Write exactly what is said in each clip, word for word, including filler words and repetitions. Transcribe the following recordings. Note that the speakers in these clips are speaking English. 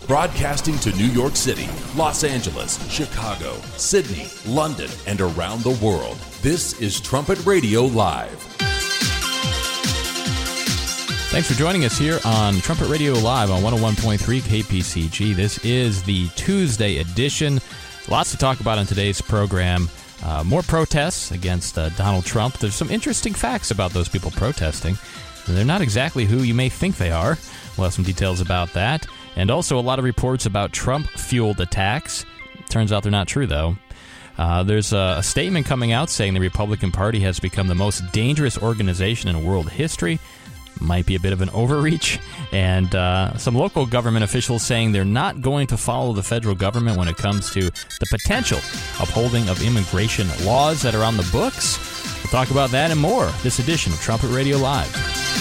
Broadcasting to New York City, Los Angeles, Chicago, Sydney, London, and around the world. This is Trumpet Radio Live. Thanks for joining us here on Trumpet Radio Live on one oh one point three K P C G. This is the Tuesday edition. Lots to talk about on today's program. Uh, more protests against uh, Donald Trump. There's some interesting facts about those people protesting. They're not exactly who you may think they are. We'll have some details about that. And also a lot of reports about Trump-fueled attacks. Turns out they're not true, though. Uh, there's a, a statement coming out saying the Republican Party has become the most dangerous organization in world history. Might be a bit of an overreach. And uh, some local government officials saying they're not going to follow the federal government when it comes to the potential upholding of immigration laws that are on the books. We'll talk about that and more this edition of Trumpet Radio Live.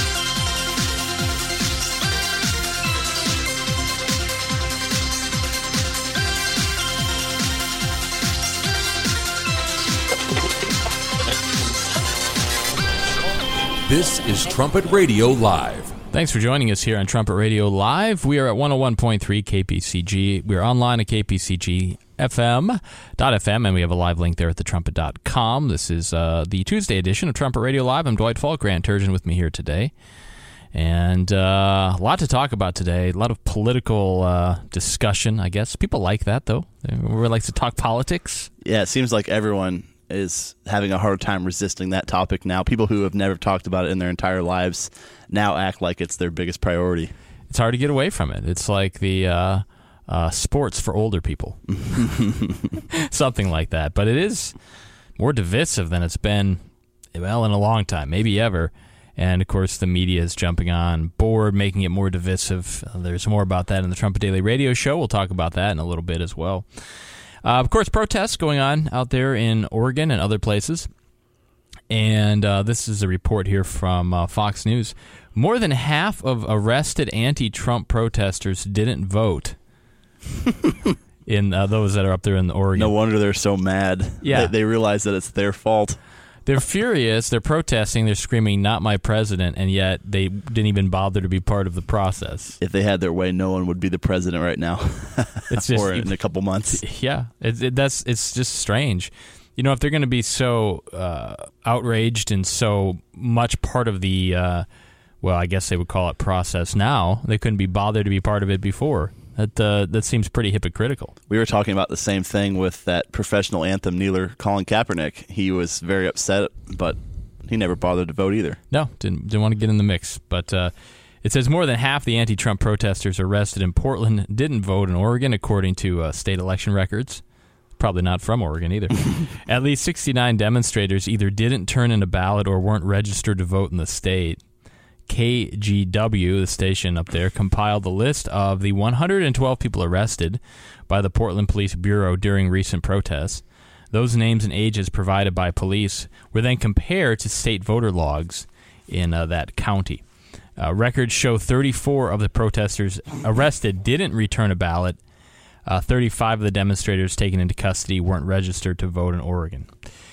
This is Trumpet Radio Live. Thanks for joining us here on Trumpet Radio Live. We are at one oh one point three K P C G. We are online at K P C G F M dot F M, and we have a live link there at the trumpet dot com. This is uh, the Tuesday edition of Trumpet Radio Live. I'm Dwight Falk, Grant Turgeon with me here today. And uh, a lot to talk about today. A lot of political uh, discussion, I guess. People like that, though. Everyone likes to talk politics. Yeah, it seems like everyone is having a hard time resisting that topic now. People who have never talked about it in their entire lives now act like it's their biggest priority. It's hard to get away from it. It's like the uh, uh, sports for older people. Something like that. But it is more divisive than it's been, well, in a long time, maybe ever. And, of course, the media is jumping on board, making it more divisive. Uh, there's more about that in the Trumpet Daily Radio Show. We'll talk about that in a little bit as well. Uh, of course, protests going on out there in Oregon and other places. And uh, this is a report here from uh, Fox News. More than half of arrested anti-Trump protesters didn't vote in uh, those that are up there in Oregon. No wonder they're so mad. Yeah. They, they realize that it's their fault. They're furious. They're protesting. They're screaming, "Not my president," and yet they didn't even bother to be part of the process. If they had their way, no one would be the president right now. It's just, or in a couple months. Yeah, it, it, that's it's just strange. You know, if they're going to be so uh, outraged and so much part of the, uh, well, I guess they would call it process now, they couldn't be bothered to be part of it before. That uh, that seems pretty hypocritical. We were talking about the same thing with that professional anthem kneeler, Colin Kaepernick. He was very upset, but he never bothered to vote either. No, didn't didn't want to get in the mix. But uh, it says more than half the anti-Trump protesters arrested in Portland didn't vote in Oregon, according to uh, state election records. Probably not from Oregon either. At least sixty-nine demonstrators either didn't turn in a ballot or weren't registered to vote in the state. K G W, the station up there, compiled the list of the one hundred twelve people arrested by the Portland Police Bureau during recent protests. Those names and ages provided by police were then compared to state voter logs in uh, that county. Uh, records show thirty-four of the protesters arrested didn't return a ballot. Uh, thirty-five of the demonstrators taken into custody weren't registered to vote in Oregon.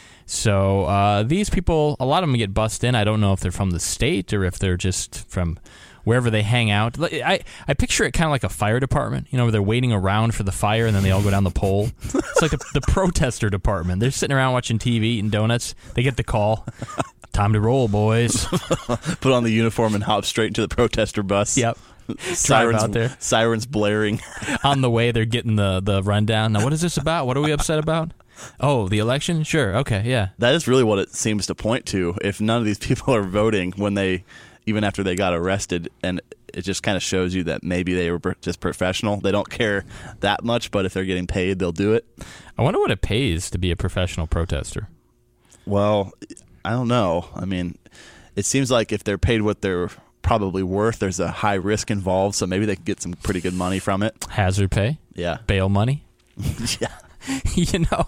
So uh, these people, a lot of them get bussed in. I don't know if they're from the state or if they're just from wherever they hang out. I, I picture it kind of like a fire department, you know, where they're waiting around for the fire and then they all go down the pole. It's like the, the protester department. They're sitting around watching T V, eating donuts. They get the call. Time to roll, boys. Put on the uniform and hop straight into the protester bus. Yep. Sirens out there. Sirens blaring. On the way, they're getting the, the rundown. Now, what is this about? What are we upset about? Oh, the election? Sure. Okay, yeah. That is really what it seems to point to. If none of these people are voting when they, even after they got arrested, and it just kind of shows you that maybe they were just professional. They don't care that much, but if they're getting paid, they'll do it. I wonder what it pays to be a professional protester. Well, I don't know. I mean, it seems like if they're paid what they're probably worth, there's a high risk involved, so maybe they can get some pretty good money from it. Hazard pay? Yeah. Bail money? Yeah. You know,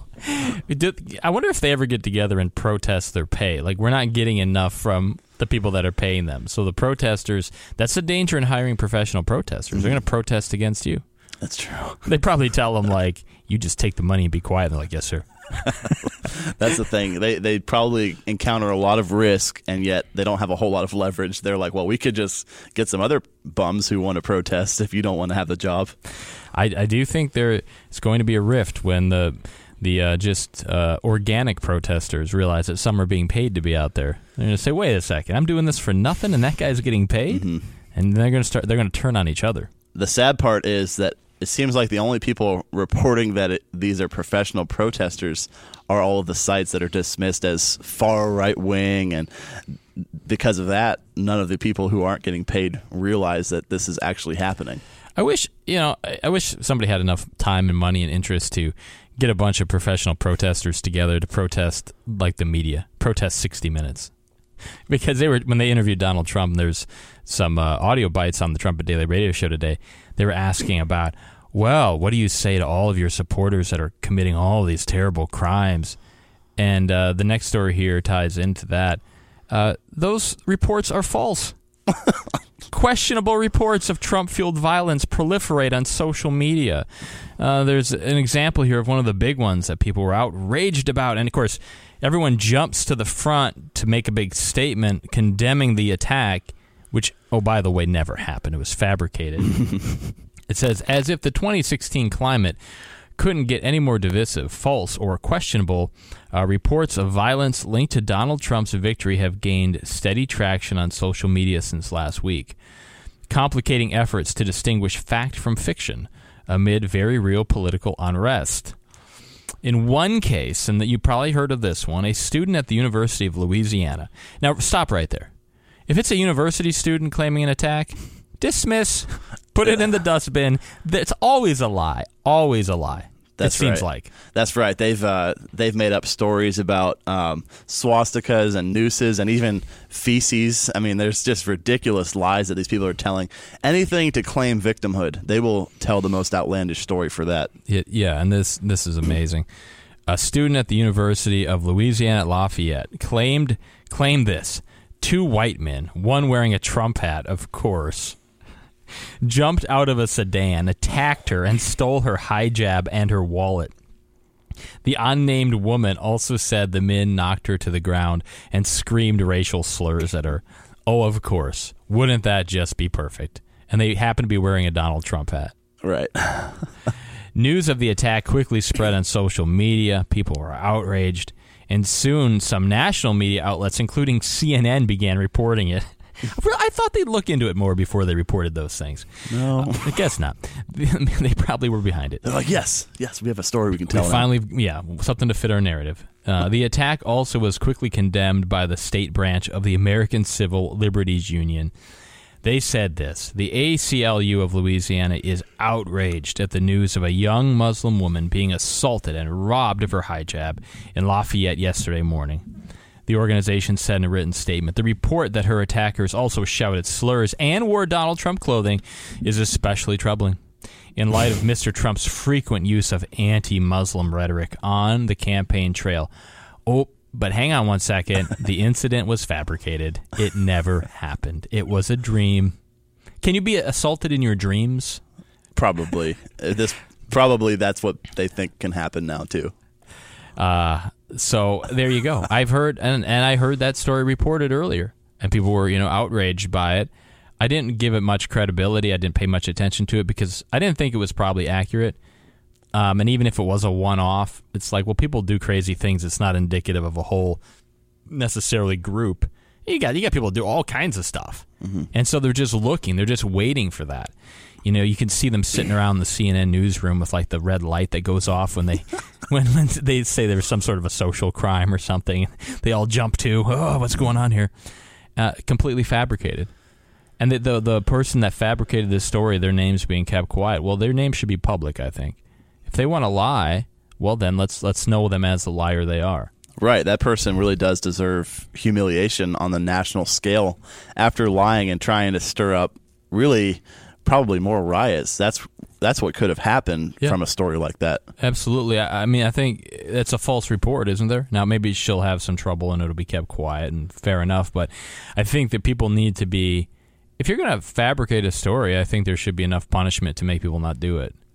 I wonder if they ever get together and protest their pay. Like, we're not getting enough from the people that are paying them. So the protesters, that's the danger in hiring professional protesters. They're going to protest against you. That's true. They probably tell them, like, you just take the money and be quiet. They're like, yes, sir. That's the thing. They they probably encounter a lot of risk, and yet they don't have a whole lot of leverage. They're like, well, we could just get some other bums who want to protest if you don't want to have the job. I, I do think there is going to be a rift when the the uh, just uh, organic protesters realize that some are being paid to be out there. They're going to say, wait a second, I'm doing this for nothing, and that guy's getting paid? Mm-hmm. And they're going to start. They're going to turn on each other. The sad part is that it seems like the only people reporting that it, these are professional protesters are all of the sites that are dismissed as far right wing, and because of that, none of the people who aren't getting paid realize that this is actually happening. I wish, you know, I wish somebody had enough time and money and interest to get a bunch of professional protesters together to protest like the media, protest sixty minutes. Because they were when they interviewed Donald Trump, there's some uh, audio bites on the Trumpet Daily Radio Show today. They were asking about, well, what do you say to all of your supporters that are committing all these terrible crimes? And uh, the next story here ties into that. Uh, those reports are false. Questionable reports of Trump-fueled violence proliferate on social media. Uh, there's an example here of one of the big ones that people were outraged about. And, of course, everyone jumps to the front to make a big statement condemning the attack, which, oh, by the way, never happened. It was fabricated. It says, as if the twenty sixteen climate couldn't get any more divisive, false, or questionable, uh, reports of violence linked to Donald Trump's victory have gained steady traction on social media since last week, complicating efforts to distinguish fact from fiction amid very real political unrest. In one case, and that you probably heard of this one, a student at the University of Louisiana. Now, stop right there. If it's a university student claiming an attack, dismiss, put it in the dustbin. It's always a lie, always a lie. That's it seems right. like. That's right. They've uh, they've made up stories about um, swastikas and nooses and even feces. I mean, there's just ridiculous lies that these people are telling. Anything to claim victimhood, they will tell the most outlandish story for that. Yeah, yeah, and this this is amazing. A student at the University of Louisiana at Lafayette claimed claimed this. Two white men, one wearing a Trump hat, of course, jumped out of a sedan, attacked her, and stole her hijab and her wallet. The unnamed woman also said the men knocked her to the ground and screamed racial slurs at her. Oh, of course. Wouldn't that just be perfect? And they happened to be wearing a Donald Trump hat. Right. News of the attack quickly spread on social media. People were outraged. And soon some national media outlets, including C N N, began reporting it. I thought they'd look into it more before they reported those things. No. Uh, I guess not. They probably were behind it. They're like, yes, yes, we have a story we can tell We finally, yeah, something to fit our narrative. Uh, the attack also was quickly condemned by the state branch of the American Civil Liberties Union. They said this: the A C L U of Louisiana is outraged at the news of a young Muslim woman being assaulted and robbed of her hijab in Lafayette yesterday morning. The organization said in a written statement, the report that her attackers also shouted slurs and wore Donald Trump clothing is especially troubling in light of Mister Trump's frequent use of anti-Muslim rhetoric on the campaign trail. Oh, but hang on one second. The incident was fabricated. It never happened. It was a dream. Can you be assaulted in your dreams? Probably. This probably that's what they think can happen now too. Uh, so there you go. I've heard, and, and I heard that story reported earlier, and people were, you know, outraged by it. I didn't give it much credibility. I didn't pay much attention to it because I didn't think it was probably accurate. Um, and even if it was a one-off, it's like, well, people do crazy things. It's not indicative of a whole necessarily group. You got you got people do all kinds of stuff, mm-hmm. and so they're just looking. They're just waiting for that. You know, you can see them sitting around the C N N newsroom with like the red light that goes off when they when, when they say there's some sort of a social crime or something. They all jump to, oh, what's going on here? Uh, completely fabricated. And the, the the person that fabricated this story, their name's being kept quiet. Well, their name should be public, I think. If they want to lie, well, then let's let's know them as the liar they are. Right. That person really does deserve humiliation on the national scale after lying and trying to stir up really probably more riots. That's that's what could have happened yeah. from a story like that. Absolutely. I, I mean, I think it's a false report, isn't there? Now, maybe she'll have some trouble and it'll be kept quiet, and fair enough. But I think that people need to be, if you're going to fabricate a story, I think there should be enough punishment to make people not do it.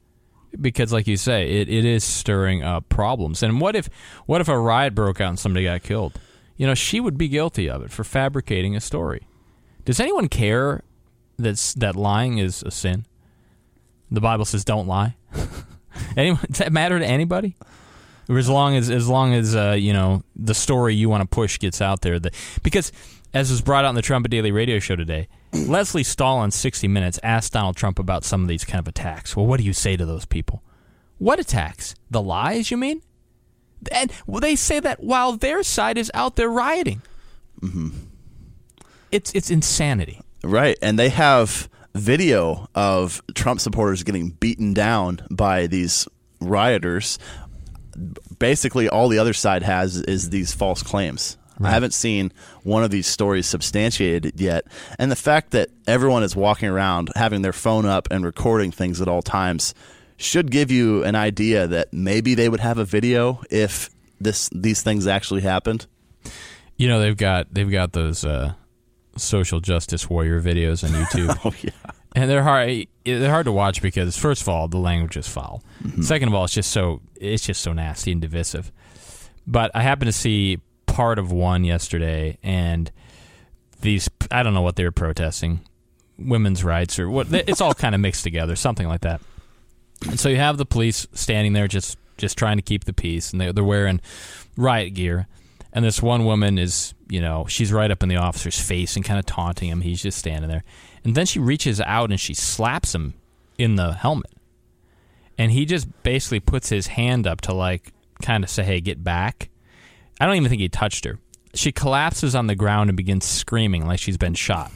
because, like you say, it, it is stirring up problems. And what if what if a riot broke out and somebody got killed? You know, she would be guilty of it for fabricating a story. Does anyone care that's, that lying is a sin? The Bible says don't lie. Anyone, does that matter to anybody? Or as long as as long as uh, you know, the story you want to push gets out there, that because as was brought out in the Trumpet Daily Radio Show today, Leslie Stahl on sixty minutes asked Donald Trump about some of these kind of attacks. Well, what do you say to those people? What attacks? The lies, you mean? And well, they say that while their side is out there rioting. Mm-hmm. It's it's insanity. Right, and they have video of Trump supporters getting beaten down by these rioters. Basically, all the other side has is these false claims. Right. I haven't seen one of these stories substantiated yet. And the fact that everyone is walking around having their phone up and recording things at all times should give you an idea that maybe they would have a video if this these things actually happened. You know, they've got they've got those uh, social justice warrior videos on YouTube. Oh yeah. And they're hard. They're hard to watch because, first of all, the language is foul. Mm-hmm. Second of all, it's just so it's just so nasty and divisive. But I happened to see part of one yesterday, and these I don't know what they were protesting, women's rights or what. It's all kind of mixed together, something like that. And so you have the police standing there, just just trying to keep the peace, and they, they're wearing riot gear. And this one woman is, you know, she's right up in the officer's face and kind of taunting him. He's just standing there. And then she reaches out and she slaps him in the helmet. And he just basically puts his hand up to, like, kind of say, hey, get back. I don't even think he touched her. She collapses on the ground and begins screaming like she's been shot.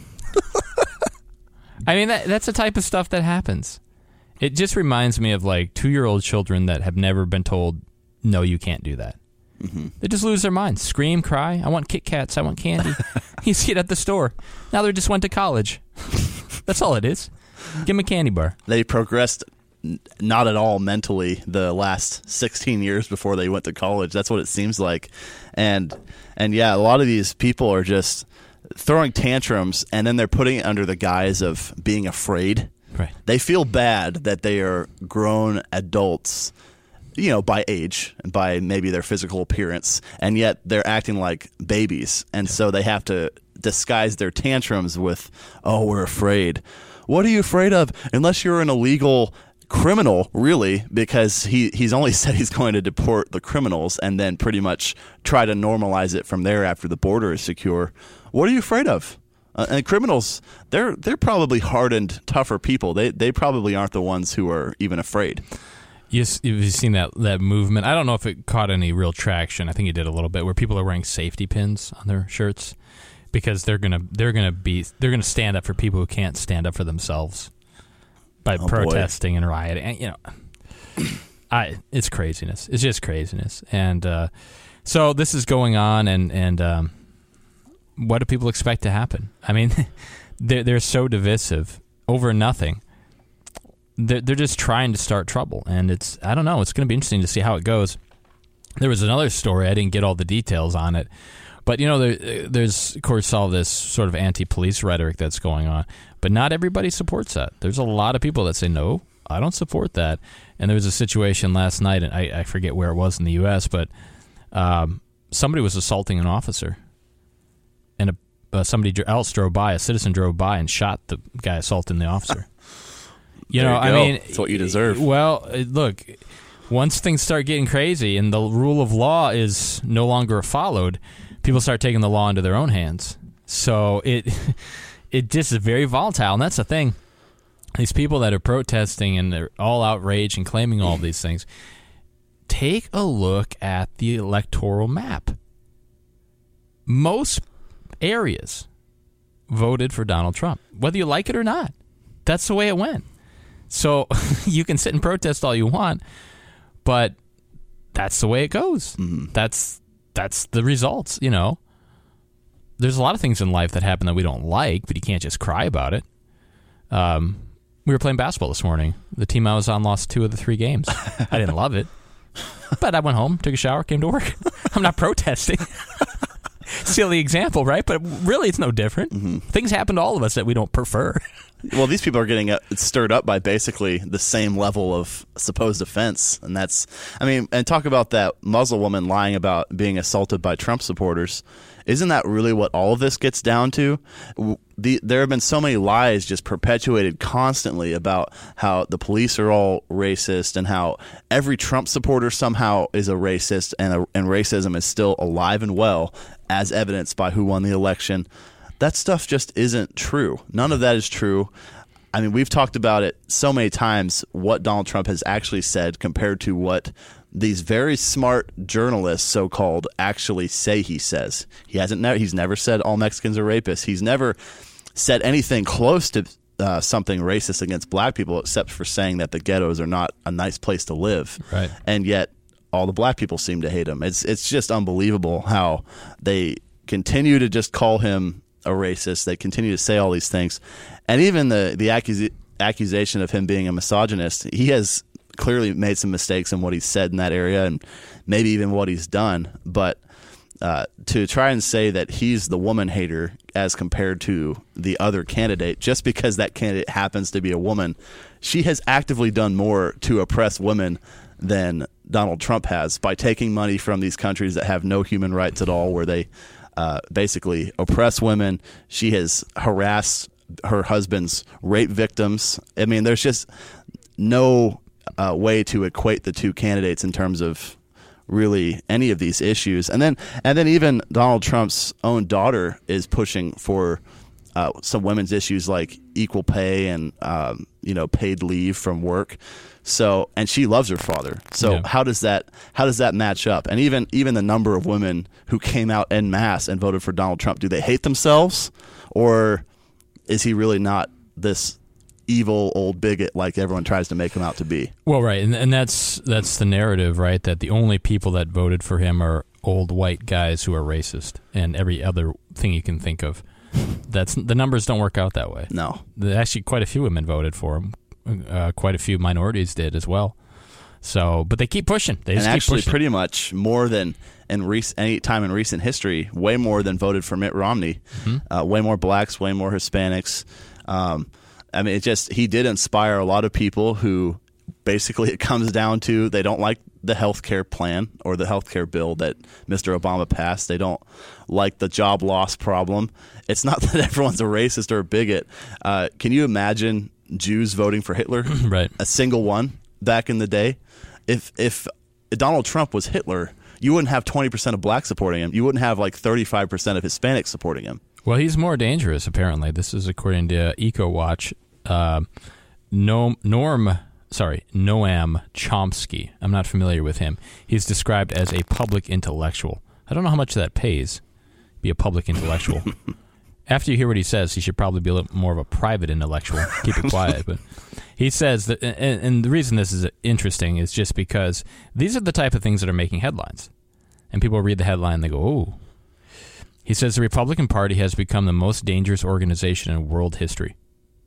I mean, that, that's the type of stuff that happens. It just reminds me of, like, two-year-old children that have never been told, no, you can't do that. Mm-hmm. They just lose their minds. Scream, cry. I want Kit Kats. I want candy. You see it at the store. Now they just went to college. That's all it is. Give them a candy bar. They progressed n- not at all mentally the last sixteen years before they went to college. That's what it seems like. And, and yeah, a lot of these people are just throwing tantrums, and then they're putting it under the guise of being afraid. Right. They feel bad that they are grown adults, you know, by age and by maybe their physical appearance, and yet they're acting like babies. And so they have to disguise their tantrums with, oh, we're afraid. What are you afraid of? Unless you're an illegal criminal, really, because he, he's only said he's going to deport the criminals and then pretty much try to normalize it from there after the border is secure. What are you afraid of? Uh, and criminals, they're they're probably hardened, tougher people. They they probably aren't the ones who are even afraid. Yes, you've seen that that movement. I don't know if it caught any real traction. I think it did a little bit, where people are wearing safety pins on their shirts because they're gonna they're gonna be they're gonna stand up for people who can't stand up for themselves by oh, protesting boy. and rioting. And, you know, I it's craziness. It's just craziness. And uh, so this is going on, and and um, what do people expect to happen? I mean, they're they're so divisive over nothing. They're, they're just trying to start trouble, and it's, I don't know, it's going to be interesting to see how it goes. There was another story, I didn't get all the details on it, but, you know, there, there's, of course, all this sort of anti-police rhetoric that's going on, but not everybody supports that. There's a lot of people that say, no, I don't support that. And there was a situation last night, and I, I forget where it was in the U S, but um, somebody was assaulting an officer, and a, uh, somebody else drove by, a citizen drove by and shot the guy assaulting the officer. You there know, you I go. mean, it's what you deserve. Well, look, once things start getting crazy and the rule of law is no longer followed, people start taking the law into their own hands. So it it just is very volatile, and that's the thing. These people that are protesting and they're all outraged and claiming all of these things, take a look at the electoral map. Most areas voted for Donald Trump, whether you like it or not. That's the way it went. So you can sit and protest all you want, but that's the way it goes. Mm-hmm. That's that's the results, you know. There's a lot of things in life that happen that we don't like, but you can't just cry about it. Um, we were playing basketball this morning. The team I was on lost two of the three games. I didn't love it, but I went home, took a shower, came to work. I'm not protesting. silly example, right? But really, it's no different. Mm-hmm. Things happen to all of us that we don't prefer. Well, these people are getting uh, stirred up by basically the same level of supposed offense. And that's, I mean, and talk about that Muslim woman lying about being assaulted by Trump supporters. Isn't that really what all of this gets down to? The, there have been so many lies just perpetuated constantly about how the police are all racist and how every Trump supporter somehow is a racist, and, a, and racism is still alive and well, as evidenced by who won the election. That stuff just isn't true. None of that is true. I mean, we've talked about it so many times, what Donald Trump has actually said compared to what these very smart journalists, so-called, actually say he says. He hasn't. Ne- he's never said all Mexicans are rapists. He's never said anything close to uh, something racist against black people, except for saying that the ghettos are not a nice place to live. Right. And yet, all the black people seem to hate him. It's it's just unbelievable how they continue to just call him a racist. They continue to say all these things, and even the the accus- accusation of him being a misogynist. He has clearly made some mistakes in what he's said in that area, and maybe even what he's done. But uh, to try and say that he's the woman hater as compared to the other candidate, just because that candidate happens to be a woman, she has actively done more to oppress women than Donald Trump has by taking money from these countries that have no human rights at all, where they uh, basically oppress women. She has harassed her husband's rape victims. I mean, there's just no uh, way to equate the two candidates in terms of really any of these issues. And then, and then even Donald Trump's own daughter is pushing for uh, some women's issues like equal pay and um, you know, paid leave from work. So, and she loves her father. So yeah. how does that how does that match up? And even even the number of women who came out en masse and voted for Donald Trump, do they hate themselves, or is he really not this evil old bigot like everyone tries to make him out to be? Well, right, and and that's that's the narrative, right? That the only people that voted for him are old white guys who are racist, and every other thing you can think of. That's the numbers don't work out that way. No, actually, quite a few women voted for him. Uh, quite a few minorities did as well. So, but they keep pushing. They just and keep actually, pushing. pretty much more than in rec- any time in recent history, way more than voted for Mitt Romney. Mm-hmm. Uh, way more blacks, way more Hispanics. Um, I mean, it just he did inspire a lot of people who basically it comes down to they don't like the health care plan or the health care bill that Mister Obama passed. They don't like the job loss problem. It's not that everyone's a racist or a bigot. Uh, can you imagine Jews voting for Hitler? Right. A single one back in the day? If if Donald Trump was Hitler, you wouldn't have twenty percent of blacks supporting him. You wouldn't have like thirty-five percent of Hispanics supporting him. Well, he's more dangerous, apparently. This is according to EcoWatch. Uh, no, Norm, sorry, Noam Chomsky. I'm not familiar with him. He's described as a public intellectual. I don't know how much that pays, be a public intellectual. After you hear what he says, he should probably be a little more of a private intellectual. Keep it quiet. But he says that, and, and the reason this is interesting is just because these are the type of things that are making headlines. And people read the headline and they go, oh. He says the Republican Party has become the most dangerous organization in world history.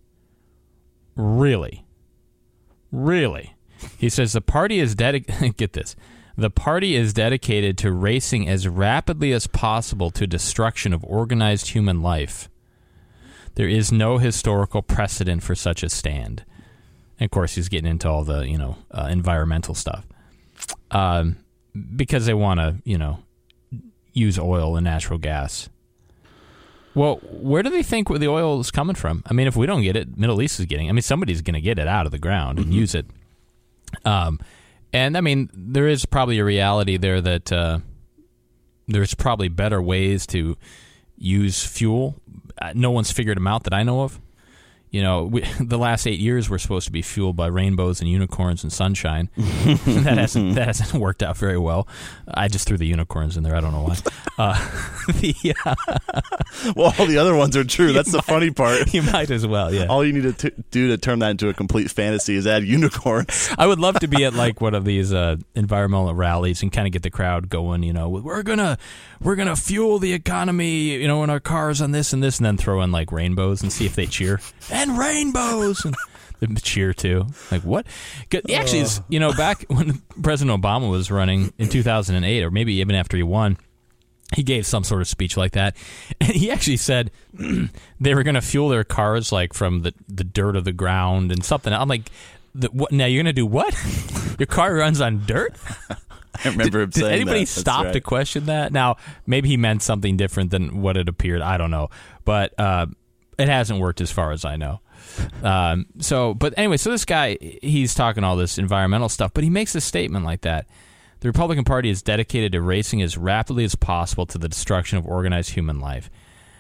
Really? Really? He says the party is dedicated, get this, the party is dedicated to racing as rapidly as possible to destruction of organized human life. There is no historical precedent for such a stand. And of course, he's getting into all the, you know, uh, environmental stuff. Um, because they want to, you know, use oil and natural gas. Well, where do they think the oil is coming from? I mean, if we don't get it, Middle East is getting. I mean, somebody's going to get it out of the ground and mm-hmm. use it. Um, and I mean, there is probably a reality there that uh, there's probably better ways to use fuel. Uh, no one's figured them out that I know of. You know, we, the last eight years we're supposed to be fueled by rainbows and unicorns and sunshine. that hasn't that hasn't worked out very well. I just threw the unicorns in there. I don't know why. Uh, the, uh, well, all the other ones are true. That's the might, funny part. You might as well, yeah. All you need to t- do to turn that into a complete fantasy is add unicorns. I would love to be at like one of these uh, environmental rallies and kind of get the crowd going. You know, we're gonna we're gonna fuel the economy. You know, in our cars on this and this, and then throw in like rainbows and see if they cheer. And rainbows and the cheer too. Like what? Actually, is, you know, back when President Obama was running in two thousand eight, or maybe even after he won, He gave some sort of speech like that. And he actually said they were going to fuel their cars like from the, the dirt of the ground and something. I'm like, the, what, now you're going to do what? Your car runs on dirt? I remember him did, saying did anybody that. stop right. to question that? Now, maybe he meant something different than what it appeared. I don't know. But uh, it hasn't worked as far as I know. Um, so, but anyway, so this guy, he's talking all this environmental stuff, but he makes a statement like that. The Republican Party is dedicated to racing as rapidly as possible to the destruction of organized human life.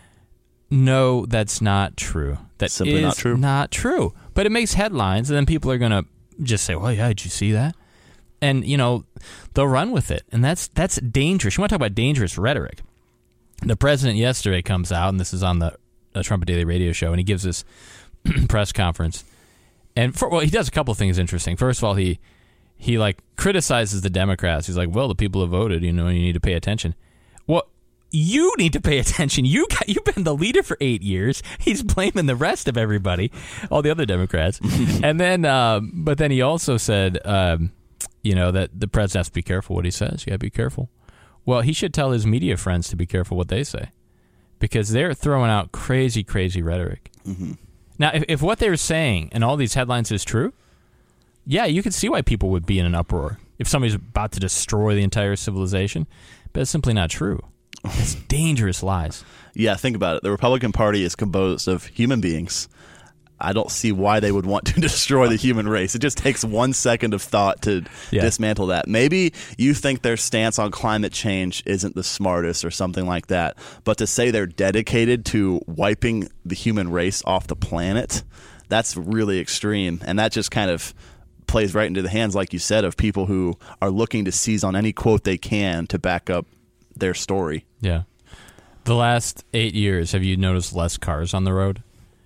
No, that's not true. That Simply is not true. Not true. But it makes headlines, and then people are going to just say, well, yeah, did you see that? And, you know, they'll run with it. And that's that's dangerous. You want to talk about dangerous rhetoric. The president yesterday comes out, and this is on the uh, Trumpet Daily Radio Show, and he gives this press conference. And, for, well, he does a couple of things interesting. First of all, he... He, like, criticizes the Democrats. He's like, well, the people have voted. You know, you need to pay attention. Well, you need to pay attention. You got, you've been the leader for eight years. He's blaming the rest of everybody, all the other Democrats. and then, um, but then he also said, um, you know, that the president has to be careful what he says. You got to be careful. Well, he should tell his media friends to be careful what they say because they're throwing out crazy, crazy rhetoric. Mm-hmm. Now, if, if what they're saying in all these headlines is true, yeah, you can see why people would be in an uproar if somebody's about to destroy the entire civilization, but it's simply not true. It's dangerous lies. Yeah, think about it. The Republican Party is composed of human beings. I don't see why they would want to destroy the human race. It just takes one second of thought to yeah. dismantle that. Maybe you think their stance on climate change isn't the smartest or something like that, but to say they're dedicated to wiping the human race off the planet, that's really extreme, and that just kind of plays right into the hands, like you said, of people who are looking to seize on any quote they can to back up their story. Yeah. The last eight years, have you noticed less cars on the road?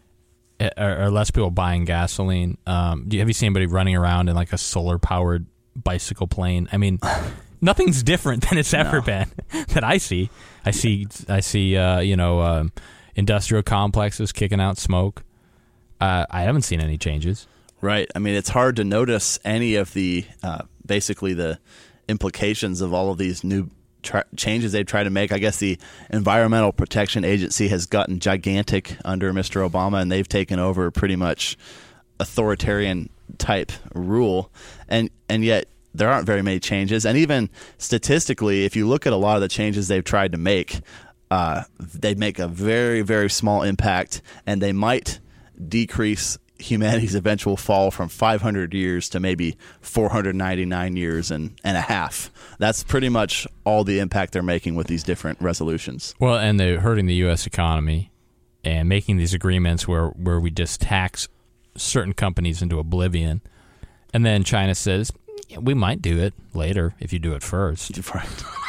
Or, or less people buying gasoline? Um, do you, have you seen anybody running around in like a solar-powered bicycle plane? I mean, nothing's different than it's ever No. been that I see. I see, I see, uh, you know, um, industrial complexes kicking out smoke. Uh, I haven't seen any changes. Right. I mean, it's hard to notice any of the, uh, basically the implications of all of these new tra- changes they've tried to make. I guess the Environmental Protection Agency has gotten gigantic under Mister Obama, and they've taken over pretty much authoritarian type rule. And, and yet there aren't very many changes. And even statistically, if you look at a lot of the changes they've tried to make, uh, they make a very, very small impact, and they might decrease humanity's eventual fall from five hundred years to maybe four hundred ninety-nine years and, and a half. That's pretty much all the impact they're making with these different resolutions. Well, and they're hurting the U S economy and making these agreements where, where we just tax certain companies into oblivion. And then China says, yeah, we might do it later if you do it first. Right.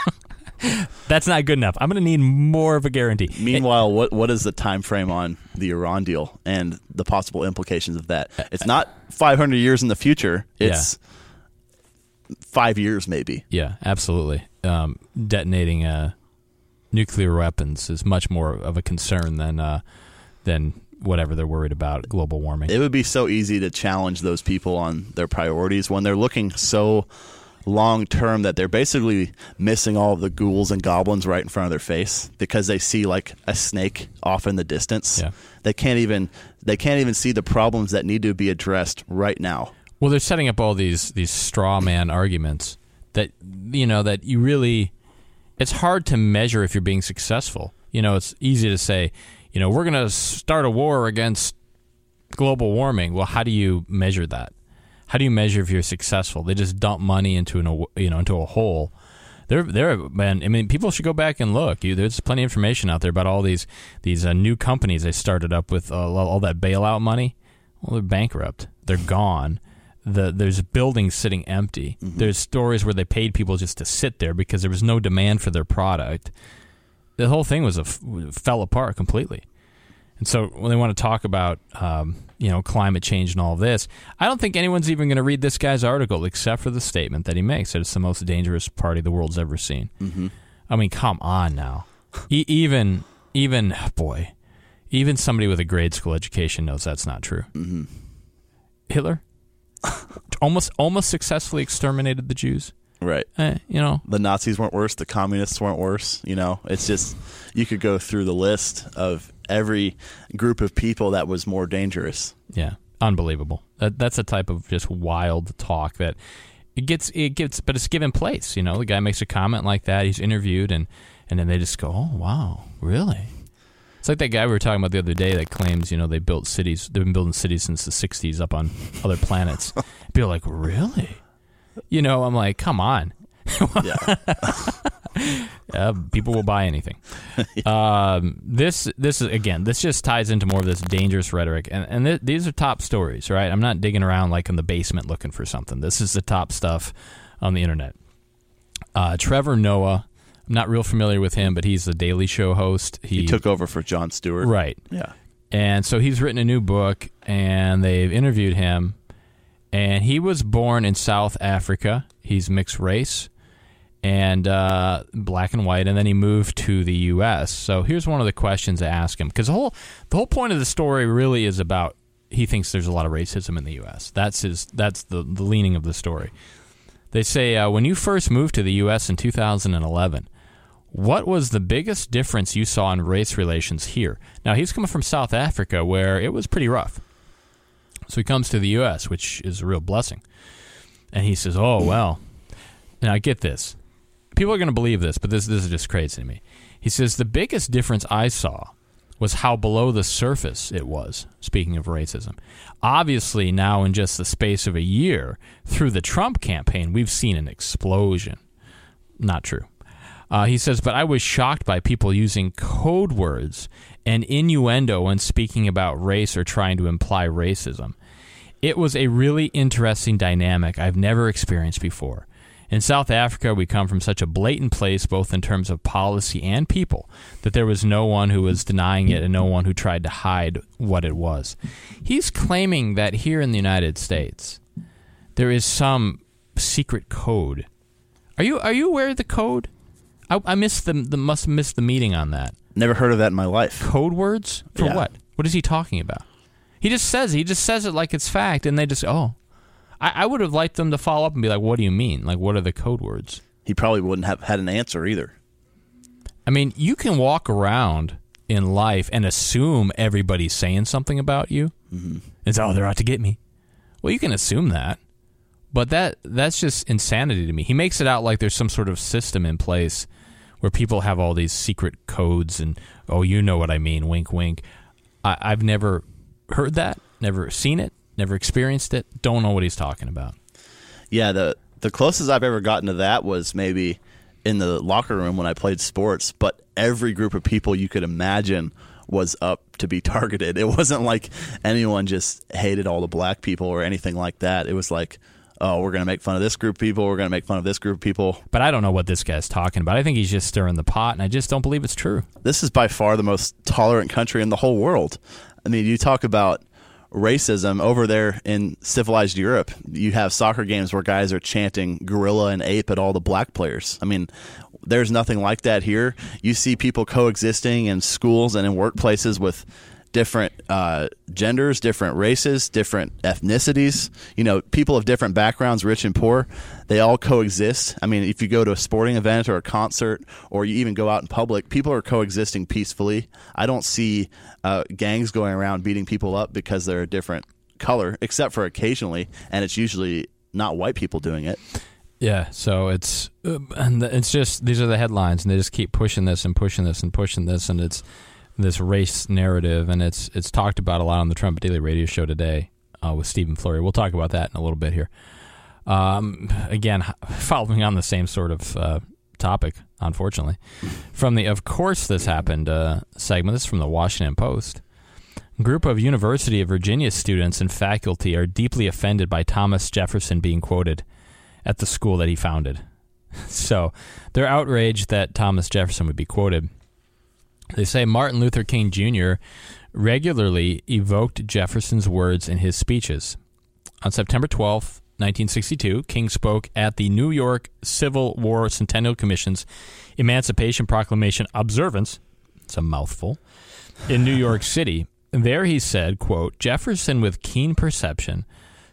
That's not good enough. I'm going to need more of a guarantee. Meanwhile, what what is the time frame on the Iran deal and the possible implications of that? It's not five hundred years in the future. It's yeah. five years maybe. Yeah, absolutely. Um, detonating uh, nuclear weapons is much more of a concern than uh, than whatever they're worried about, global warming. It would be so easy to challenge those people on their priorities when they're looking so long term that they're basically missing all of the ghouls and goblins right in front of their face because they see like a snake off in the distance. Yeah. They can't even they can't even see the problems that need to be addressed right now. Well, they're setting up all these these straw man arguments that you know that you really it's hard to measure if you're being successful. You know, it's easy to say, you know, we're going to start a war against global warming. Well, how do you measure that? How do you measure if you're successful? They just dump money into an you know into a hole. There, there, man. I mean, people should go back and look. You, there's plenty of information out there about all these these uh, new companies they started up with uh, all that bailout money. Well, they're bankrupt. They're gone. The there's buildings sitting empty. Mm-hmm. There's stories where they paid people just to sit there because there was no demand for their product. The whole thing was a fell apart completely. And so when they want to talk about, um, you know, climate change and all of this, I don't think anyone's even going to read this guy's article except for the statement that he makes that it's the most dangerous party the world's ever seen. Mm-hmm. I mean, come on now. E- even, even, boy, even somebody with a grade school education knows that's not true. Mm-hmm. Hitler almost almost successfully exterminated the Jews. Right. Eh, you know, the Nazis weren't worse. The communists weren't worse. You know, it's just, you could go through the list of every group of people that was more dangerous. Yeah. Unbelievable. That, that's a type of just wild talk that it gets, it gets, but it's given place. You know, the guy makes a comment like that. He's interviewed, and, and then they just go, oh, wow, really? It's like that guy we were talking about the other day that claims, you know, they built cities, they've been building cities since the sixties up on other planets. People are like, really? You know, I'm like, come on. Yeah. uh, people will buy anything. Um, this, this is again, this just ties into more of this dangerous rhetoric, and and th- these are top stories, right? I'm not digging around like in the basement looking for something. This is the top stuff on the internet. Uh, Trevor Noah, I'm not real familiar with him, but he's the Daily Show host. He, he took over for Jon Stewart, right? Yeah, and so he's written a new book, and they've interviewed him. And he was born in South Africa. He's mixed race and uh, black and white, and then he moved to the U S. So here's one of the questions I ask him, because the whole the whole point of the story really is about he thinks there's a lot of racism in the U S. That's his that's the, the leaning of the story. They say, uh, when you first moved to the U S in two thousand eleven, what was the biggest difference you saw in race relations here? Now, he's coming from South Africa, where it was pretty rough. So he comes to the U S, which is a real blessing. And he says, oh, well. Now, get this. People are going to believe this, but this, this is just crazy to me. He says, the biggest difference I saw was how below the surface it was, speaking of racism. Obviously, now in just the space of a year, through the Trump campaign, we've seen an explosion. Not true. Uh, he says, but I was shocked by people using code words and innuendo when speaking about race or trying to imply racism. It was a really interesting dynamic I've never experienced before. In South Africa, we come from such a blatant place, both in terms of policy and people, that there was no one who was denying it and no one who tried to hide what it was. He's claiming that here in the United States, there is some secret code. Are you are you aware of the code? I, I missed the, the must have missed the meeting on that. Never heard of that in my life. Code words? For Yeah. what? What is he talking about? He just says he just says it like it's fact, and they just, oh. I, I would have liked them to follow up and be like, what do you mean? Like, what are the code words? He probably wouldn't have had an answer either. I mean, you can walk around in life and assume everybody's saying something about you. Mm-hmm. It's, oh, they're out to get me. Well, you can assume that. But that that's just insanity to me. He makes it out like there's some sort of system in place where people have all these secret codes and, oh, you know what I mean, wink, wink. I, I've never heard that, never seen it, never experienced it, don't know what he's talking about. Yeah, the the closest I've ever gotten to that was maybe in the locker room when I played sports, but every group of people you could imagine was up to be targeted. It wasn't like anyone just hated all the black people or anything like that. It was like, oh, we're going to make fun of this group of people, we're going to make fun of this group of people. But I don't know what this guy's talking about. I think he's just stirring the pot, and I just don't believe it's true. This is by far the most tolerant country in the whole world. I mean, you talk about racism over there in civilized Europe. You have soccer games where guys are chanting gorilla and ape at all the black players. I mean, there's nothing like that here. You see people coexisting in schools and in workplaces with different uh, genders, different races, different ethnicities. You know, people of different backgrounds, rich and poor, they all coexist. I mean, if you go to a sporting event or a concert, or you even go out in public, people are coexisting peacefully. I don't see uh, gangs going around beating people up because they're a different color, except for occasionally, and it's usually not white people doing it. Yeah, so it's uh, and it's just, these are the headlines, and they just keep pushing this and pushing this and pushing this, and it's this race narrative, and it's it's talked about a lot on the Trump Daily Radio Show today uh, with Stephen Flurry. We'll talk about that in a little bit here. Um, again, following on the same sort of uh, topic, unfortunately. From the Of Course This Happened uh, segment, this is from the Washington Post. A group of University of Virginia students and faculty are deeply offended by Thomas Jefferson being quoted at the school that he founded. So they're outraged that Thomas Jefferson would be quoted. They say Martin Luther King Junior regularly evoked Jefferson's words in his speeches. On September twelfth, nineteen sixty-two, King spoke at the New York Civil War Centennial Commission's Emancipation Proclamation observance, it's a mouthful, in New York City. There he said, quote, Jefferson with keen perception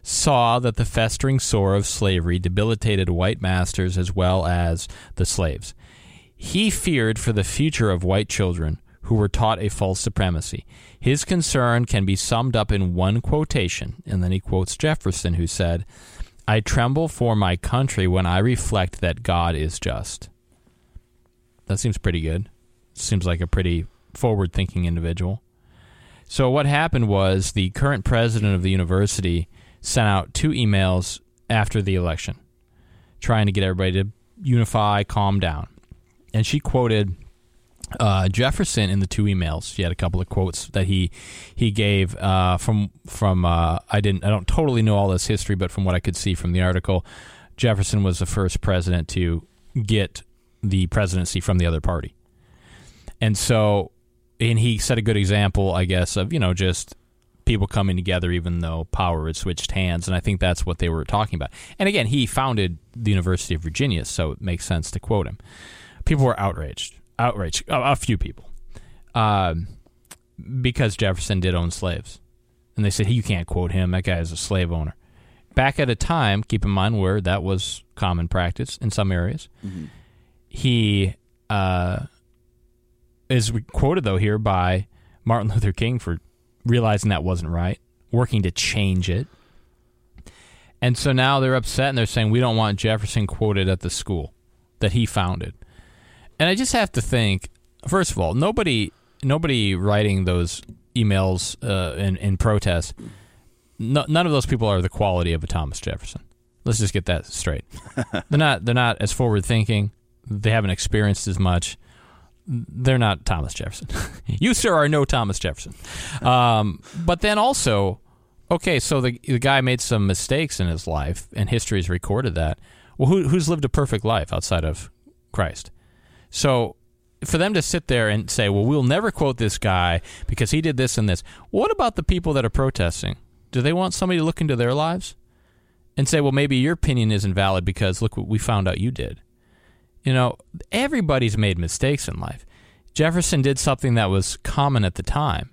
saw that the festering sore of slavery debilitated white masters as well as the slaves. He feared for the future of white children who were taught a false supremacy. His concern can be summed up in one quotation, and then he quotes Jefferson, who said, "I tremble for my country when I reflect that God is just." That seems pretty good. Seems like a pretty forward-thinking individual. So what happened was the current president of the university sent out two emails after the election, trying to get everybody to unify, calm down. And she quoted uh, Jefferson in the two emails. She had a couple of quotes that he he gave uh, from from uh, I didn't I don't totally know all this history, but from what I could see from the article, Jefferson was the first president to get the presidency from the other party, and so and he set a good example, I guess, of you know just people coming together even though power had switched hands, and I think that's what they were talking about. And again, he founded the University of Virginia, so it makes sense to quote him. People were outraged. Outraged. A, a few people. Um, because Jefferson did own slaves. And they said, you can't quote him. That guy is a slave owner. Back at a time, keep in mind where that was common practice in some areas. Mm-hmm. He uh, is quoted, though, here by Martin Luther King for realizing that wasn't right, working to change it. And so now they're upset and they're saying, we don't want Jefferson quoted at the school that he founded. And I just have to think, first of all, nobody nobody writing those emails uh, in, in protest, no, none of those people are the quality of a Thomas Jefferson. Let's just get that straight. They're not they're not as forward-thinking. They haven't experienced as much. They're not Thomas Jefferson. You, sir, are no Thomas Jefferson. Um, but then also, okay, so the, the guy made some mistakes in his life, and history has recorded that. Well, who, who's lived a perfect life outside of Christ? So for them to sit there and say, well, we'll never quote this guy because he did this and this. What about the people that are protesting? Do they want somebody to look into their lives and say, well, maybe your opinion isn't valid because look what we found out you did? You know, everybody's made mistakes in life. Jefferson did something that was common at the time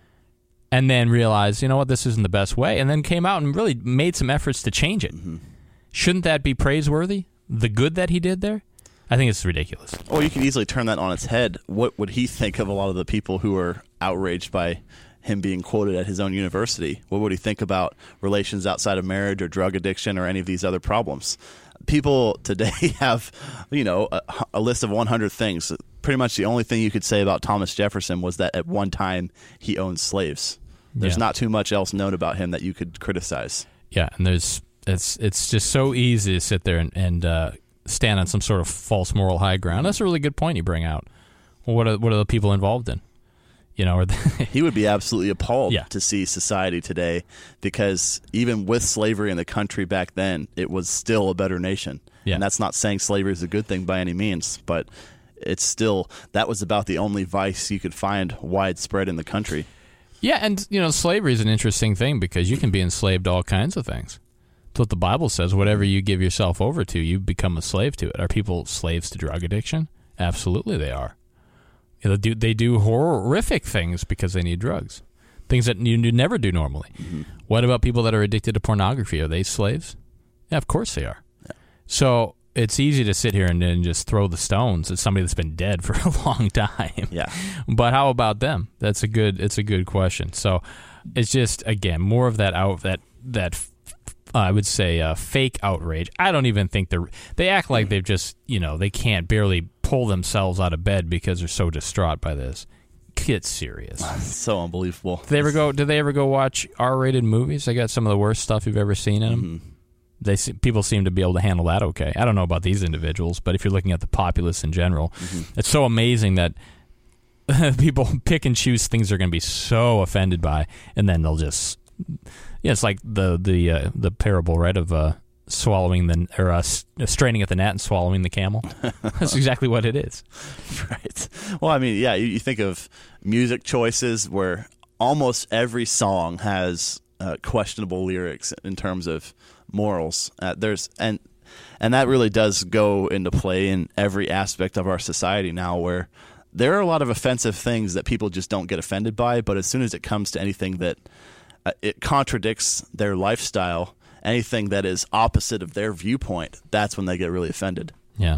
and then realized, you know what, this isn't the best way, and then came out and really made some efforts to change it. Mm-hmm. Shouldn't that be praiseworthy, the good that he did there? I think it's ridiculous. Well, you could easily turn that on its head. What would he think of a lot of the people who were outraged by him being quoted at his own university? What would he think about relations outside of marriage or drug addiction or any of these other problems? People today have, you know, a, a list of one hundred things. Pretty much the only thing you could say about Thomas Jefferson was that at one time he owned slaves. There's yeah. not too much else known about him that you could criticize. Yeah, and there's it's it's just so easy to sit there and, and uh, stand on some sort of false moral high ground. That's a really good point you bring out. Well, what are what are the people involved in? You know, he would be absolutely appalled yeah. to see society today, because even with slavery in the country back then, it was still a better nation. Yeah. And that's not saying slavery is a good thing by any means, but it's still, that was about the only vice you could find widespread in the country. Yeah, and you know, slavery is an interesting thing because you can be enslaved to all kinds of things. That's what the Bible says. Whatever you give yourself over to, you become a slave to it. Are people slaves to drug addiction? Absolutely they are. You know, they do, they do horrific things because they need drugs, things that you never do normally. Mm-hmm. What about people that are addicted to pornography? Are they slaves? Yeah, of course they are. Yeah. So it's easy to sit here and then just throw the stones at somebody that's been dead for a long time. Yeah. But how about them? That's a good. It's a good question. So it's just, again, more of that out that that uh, I would say uh, fake outrage. I don't even think they're. They act like they've just, you know, they can't barely pull themselves out of bed because they're so distraught by this. Get serious. So unbelievable. Did they ever go? Did they ever go watch R-rated movies? They got some of the worst stuff you've ever seen in them. Mm-hmm. They people seem to be able to handle that okay. I don't know about these individuals, but if you're looking at the populace in general, mm-hmm. it's so amazing that people pick and choose things they're going to be so offended by, and then they'll just. Yeah, it's like the the uh, the parable, right, of uh, swallowing the or uh, straining at the gnat and swallowing the camel. That's exactly what it is. Right. Well, I mean, yeah, you, you think of music choices where almost every song has uh, questionable lyrics in terms of morals. Uh, there's and and that really does go into play in every aspect of our society now, where there are a lot of offensive things that people just don't get offended by, but as soon as it comes to anything that uh, it contradicts their lifestyle, anything that is opposite of their viewpoint, that's when they get really offended. Yeah.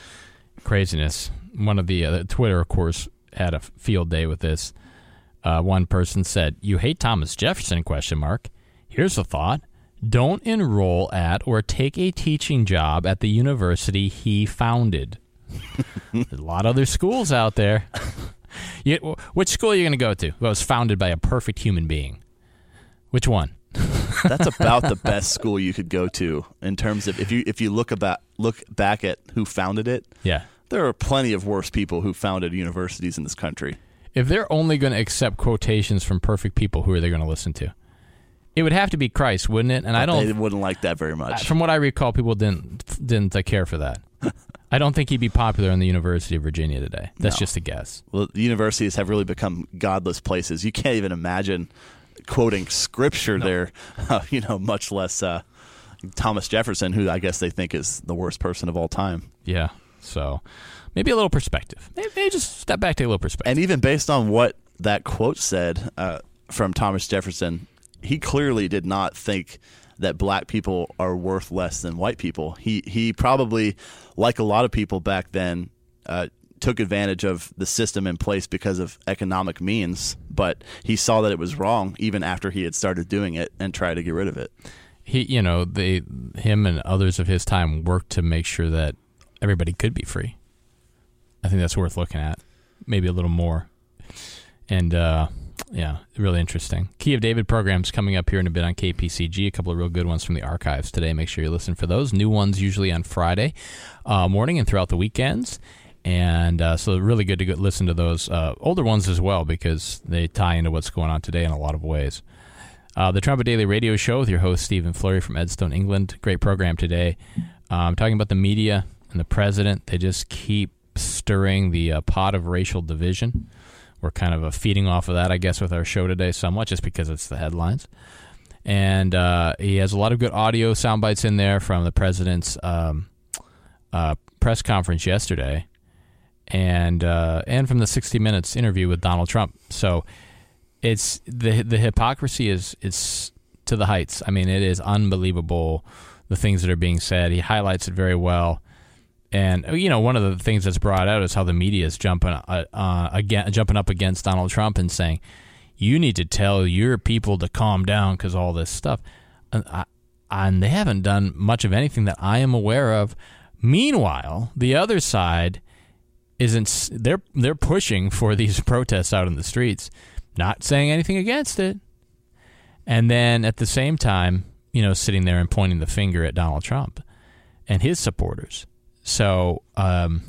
Craziness. One of the uh, Twitter, of course, had a field day with this. Uh, one person said, "You hate Thomas Jefferson, question mark. Here's a thought. Don't enroll at or take a teaching job at the university he founded." There's a lot of other schools out there. You, which school are you going to go to? Well, it was founded by a perfect human being. Which one? That's about the best school you could go to in terms of if you if you look about look back at who founded it. Yeah. There are plenty of worse people who founded universities in this country. If they're only going to accept quotations from perfect people, who are they going to listen to? It would have to be Christ, wouldn't it? And I don't. They wouldn't like that very much. From what I recall, people didn't didn't uh, care for that. I don't think he'd be popular in the University of Virginia today. That's No. just a guess. Well, the universities have really become godless places. You can't even imagine quoting scripture no. there. Uh, you know, much less uh, Thomas Jefferson, who I guess they think is the worst person of all time. Yeah. So maybe a little perspective. Maybe, maybe just step back, take a little perspective. And even based on what that quote said uh, from Thomas Jefferson, he clearly did not think that black people are worth less than white people. He he probably, like a lot of people back then, uh, took advantage of the system in place because of economic means, but he saw that it was wrong even after he had started doing it and tried to get rid of it. He, you know, they, him and others of his time worked to make sure that everybody could be free. I think that's worth looking at, maybe a little more. And, uh, yeah, really interesting. Key of David programs coming up here in a bit on K P C G. A couple of real good ones from the archives today. Make sure you listen for those. New ones usually on Friday uh, morning and throughout the weekends. And uh, so really good to go listen to those uh, older ones as well because they tie into what's going on today in a lot of ways. Uh, the Trumpet Daily Radio Show with your host, Stephen Flurry from Edstone, England. Great program today. Um, talking about the media and the president. They just keep stirring the uh, pot of racial division. We're kind of uh, feeding off of that, I guess, with our show today somewhat, just because it's the headlines. And uh, he has a lot of good audio sound bites in there from the president's um, uh, press conference yesterday, and uh, and from the sixty minutes interview with Donald Trump. So it's the the hypocrisy is is to the heights. I mean, it is unbelievable the things that are being said. He highlights it very well. And, you know, one of the things that's brought out is how the media is jumping uh, uh, again, jumping up against Donald Trump and saying, you need to tell your people to calm down because all this stuff. And, I, and they haven't done much of anything that I am aware of. Meanwhile, the other side isn't. They're they're pushing for these protests out in the streets, not saying anything against it. And then at the same time, you know, sitting there and pointing the finger at Donald Trump and his supporters. So, um,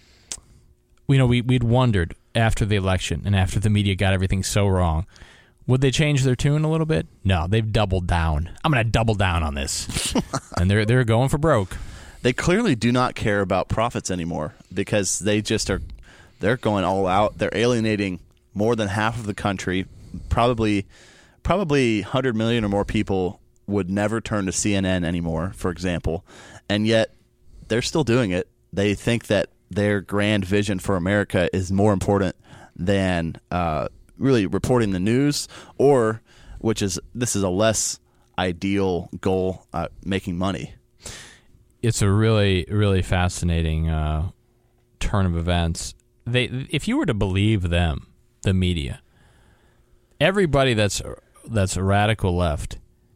you know, we, we'd wondered after the election and after the media got everything so wrong, would they change their tune a little bit? No, they've doubled down. I'm going to double down on this. And they're they're going for broke. They clearly do not care about profits anymore because they just are, they're going all out. They're alienating more than half of the country. Probably, probably one hundred million or more people would never turn to C N N anymore, for example. And yet, they're still doing it. They think that their grand vision for America is more important than uh, really reporting the news, or, which is this is a less ideal goal, uh, making money. It's a really, really fascinating uh, turn of events. They, if you were to believe them, the media, everybody that's that's a radical left,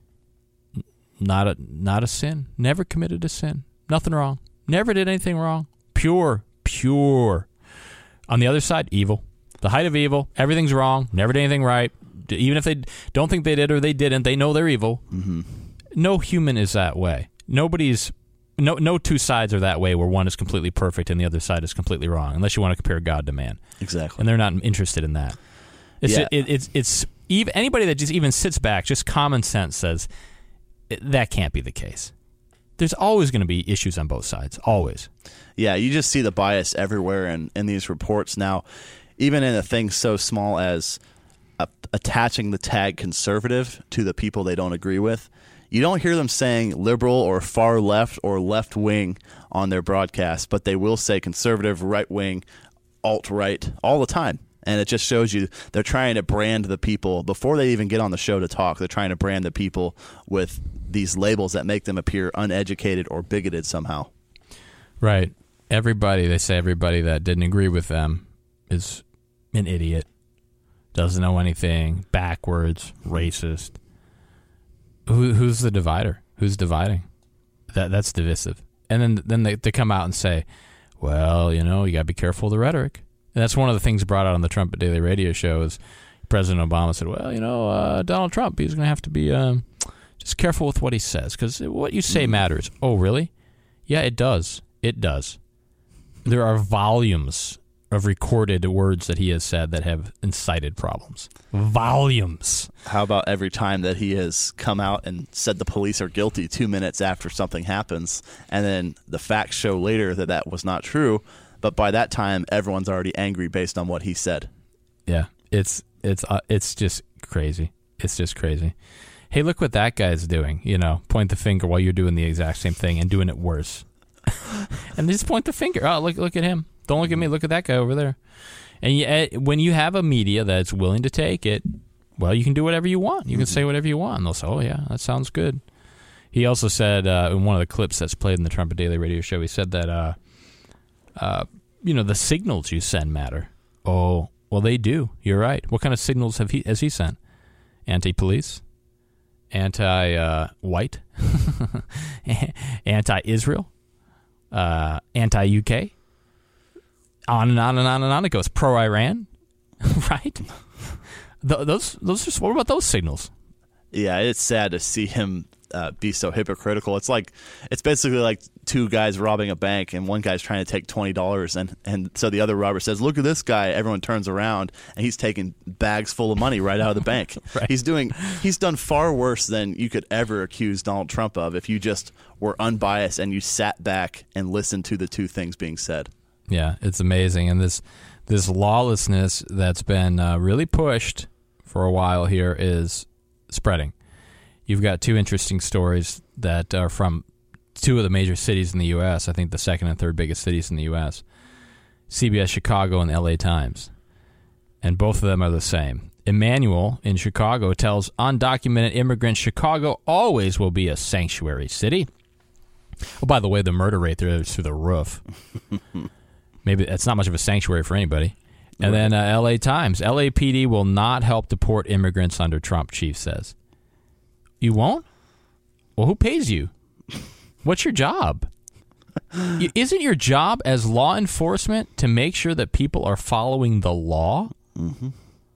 not a not a sin, never committed a sin. Nothing wrong. Never did anything wrong. Pure. Pure. On the other side, evil. The height of evil. Everything's wrong. Never did anything right. Even if they don't think they did or they didn't, they know they're evil. Mm-hmm. No human is that way. Nobody's... No no two sides are that way where one is completely perfect and the other side is completely wrong, unless you want to compare God to man. Exactly. And they're not interested in that. It's yeah. just, it, it's it's even, anybody that just even sits back, just common sense says, that can't be the case. There's always going to be issues on both sides, always. Yeah, you just see the bias everywhere in, in these reports now, even in a thing so small as uh, attaching the tag conservative to the people they don't agree with. You don't hear them saying liberal or far left or left wing on their broadcast, but they will say conservative, right wing, alt-right all the time. And it just shows you they're trying to brand the people before they even get on the show to talk. They're trying to brand the people with these labels that make them appear uneducated or bigoted somehow. Right. Everybody, they say everybody that didn't agree with them is an idiot, doesn't know anything, backwards, racist. Who, who's the divider? Who's dividing? That That's divisive. And then then they, they come out and say, well, you know, you got to be careful of the rhetoric. And that's one of the things brought out on the Trumpet Daily Radio show is President Obama said, well, you know, uh, Donald Trump, he's going to have to be um, just careful with what he says because what you say matters. Oh, really? Yeah, it does. It does. There are volumes of recorded words that he has said that have incited problems. Volumes. How about every time that he has come out and said the police are guilty two minutes after something happens, and then the facts show later that that was not true, but by that time everyone's already angry based on what he said. Yeah, it's it's uh, it's just crazy. It's just crazy. Hey, look what that guy's doing. You know, point the finger while you're doing the exact same thing and doing it worse. And just point the finger. Oh, look look at him. Don't look at me. Look at that guy over there. And you, when you have a media that's willing to take it, well, you can do whatever you want. You can say whatever you want. And they'll say, oh, yeah, that sounds good. He also said uh, in one of the clips that's played in the Trumpet Daily Radio Show, he said that, uh, uh, you know, the signals you send matter. Oh, well, they do. You're right. What kind of signals have he has he sent? Anti-police? Anti-white? Uh, Anti-Israel? Uh, anti-U K? On and on and on and on it goes. Pro-Iran, right? Th- those, those. Just, what about those signals? Yeah, it's sad to see him uh, be so hypocritical. It's like it's basically like two guys robbing a bank, and one guy's trying to take twenty dollars, and and so the other robber says, "Look at this guy." Everyone turns around, and he's taking bags full of money right out of the bank. Right. He's doing. He's done far worse than you could ever accuse Donald Trump of if you just were unbiased and you sat back and listened to the two things being said. Yeah, it's amazing. And this this lawlessness that's been uh, really pushed for a while here is spreading. You've got two interesting stories that are from two of the major cities in the U S, I think the second and third biggest cities in the U S, C B S Chicago and L A Times. And both of them are the same. Emmanuel in Chicago tells undocumented immigrants Chicago always will be a sanctuary city. Oh, by the way, the murder rate there is through the roof. Maybe that's not much of a sanctuary for anybody. And right. then uh, L A Times. L A P D will not help deport immigrants under Trump, chief says. You won't? Well, who pays you? What's your job? Isn't your job as law enforcement to make sure that people are following the law? Mm-hmm.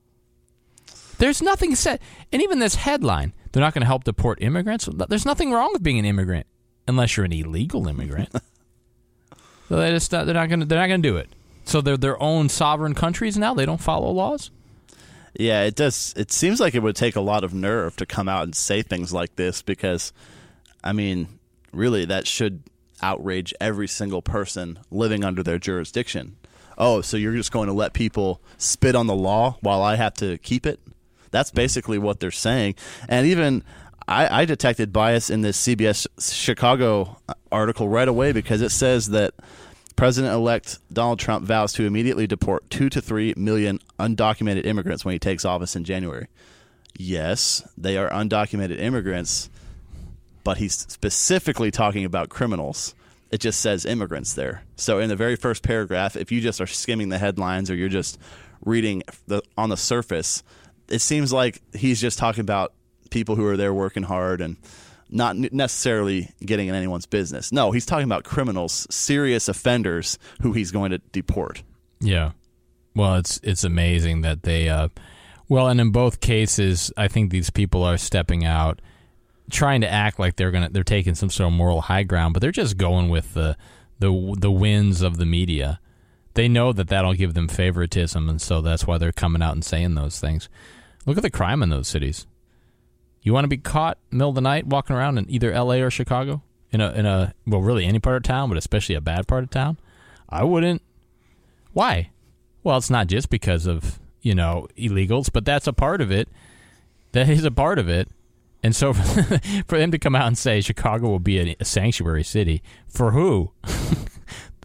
There's nothing said. And even this headline, they're not going to help deport immigrants. There's nothing wrong with being an immigrant unless you're an illegal immigrant. So they just they're not going to they're not going to do it. So they're their own sovereign countries now. They don't follow laws. Yeah, it does. It seems like it would take a lot of nerve to come out and say things like this because, I mean, really, that should outrage every single person living under their jurisdiction. Oh, so you're just going to let people spit on the law while I have to keep it? That's basically what they're saying. And even I, I detected bias in this C B S Chicago article right away because it says that President-elect Donald Trump vows to immediately deport two to three million undocumented immigrants when he takes office in January. Yes, they are undocumented immigrants, but he's specifically talking about criminals. It just says immigrants there. So in the very first paragraph, if you just are skimming the headlines or you're just reading the, on the surface, it seems like he's just talking about people who are there working hard and not necessarily getting in anyone's business. No, he's talking about criminals, serious offenders who he's going to deport. Yeah. Well, it's it's amazing that they uh, well, and in both cases, I think these people are stepping out, trying to act like they're gonna they're taking some sort of moral high ground, but they're just going with the the the winds of the media. They know that that'll give them favoritism, and so that's why they're coming out and saying those things. Look at the crime in those cities. You want to be caught middle of the night walking around in either L A or Chicago in a in a well, really any part of town, but especially a bad part of town? I wouldn't. Why? Well, it's not just because of, you know, illegals, but that's a part of it. That is a part of it. And so for him to come out and say Chicago will be a, a sanctuary city, for who?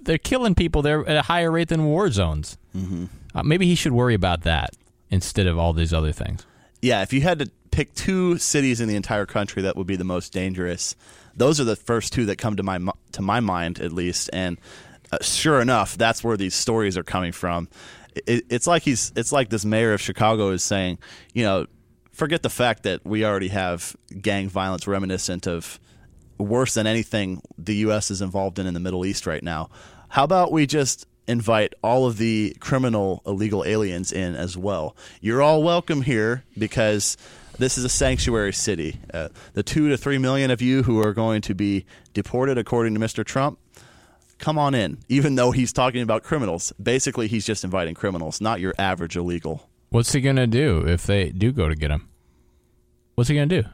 they're killing people there at a higher rate than war zones. Mm-hmm. Uh, maybe he should worry about that instead of all these other things. Yeah, if you had to pick two cities in the entire country that would be the most dangerous, those are the first two that come to my to my mind, at least. And uh, sure enough, that's where these stories are coming from. It, it's like he's it's like this mayor of Chicago is saying, you know, forget the fact that we already have gang violence reminiscent of worse than anything the U S is involved in in the Middle East right now. How about we just invite all of the criminal illegal aliens in as well? You're all welcome here because this is a sanctuary city. Uh, the two to three million of you who are going to be deported, according to Mister Trump, come on in, even though he's talking about criminals. Basically, he's just inviting criminals, not your average illegal. What's he going to do if they do go to get him? What's he going to do?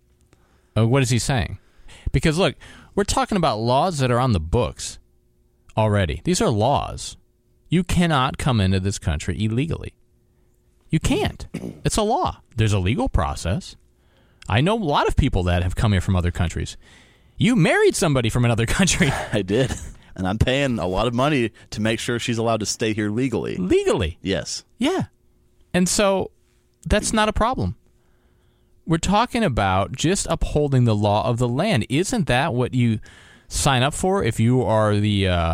Uh, what is he saying? Because, look, we're talking about laws that are on the books already. These are laws. You cannot come into this country illegally. You can't. It's a law. There's a legal process. I know a lot of people that have come here from other countries. You married somebody from another country. I did. And I'm paying a lot of money to make sure she's allowed to stay here legally. Legally? Yes. Yeah. And so that's not a problem. We're talking about just upholding the law of the land. Isn't that what you sign up for if you are the uh,